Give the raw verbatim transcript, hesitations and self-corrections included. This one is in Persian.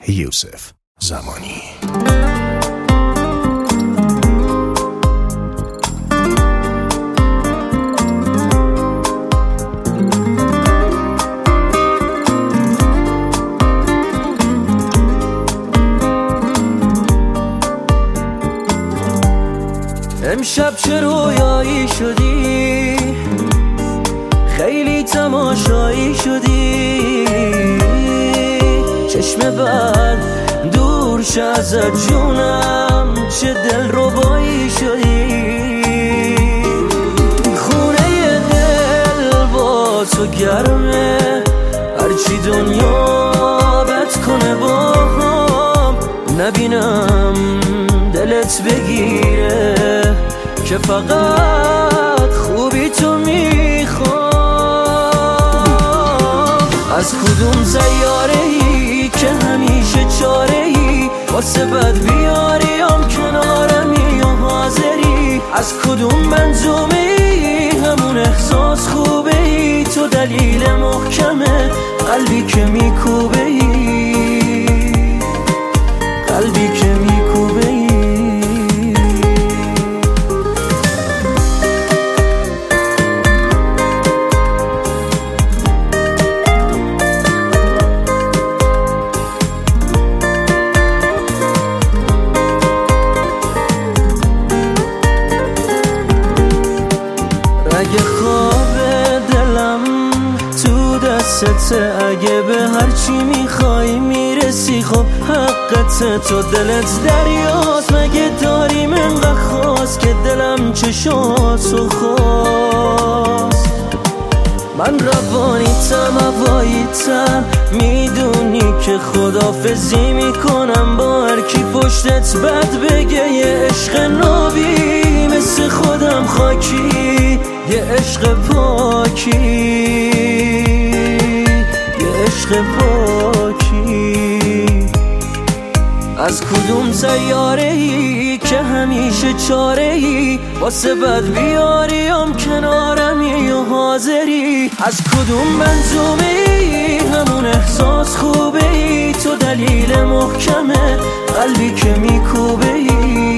یوسف زمانی. امشب چه رویایی شدی، خیلی تماشایی شدی، چشم بد دور شه ازت جونم، چه دل ربایی شدی، خونه دل با تو گرمه، هرچی دنیا بد کنه با هم نبینم دلت بگیره که فقط خوبی تو میخوام. از کدوم سیاره‌ای که همیشه چاره‌ای واسه بد بیاریم کنارمی و حاضری، از کدوم منظومه‌ای همون احساس خوبه‌ای، تو دلیل محکمه قلبی که میکوبه‌ای، قلبی که میکوبه‌ای. اگه خواب دلم تو دستته، اگه به هرچی میخوای میرسی، خب حقته، تو دلت دریاست، مگه داریم انقدر خواست که دلم چشاتو خواست. من روانیتم هواییتم، میدونی که خدافزی میکنم با هر کی پشتت بد بگه، یه عشق نابی مثل خودم خاکی، یه عشق پاکی، یه عشق پاکی. از کدوم سیاره‌ای که همیشه چاره‌ای واسه بد بیاریم کنارمی و حاضری، از کدوم منظومه‌ای همون احساس خوبه‌ای، تو دلیل محکمه قلبی که میکوبه‌ای.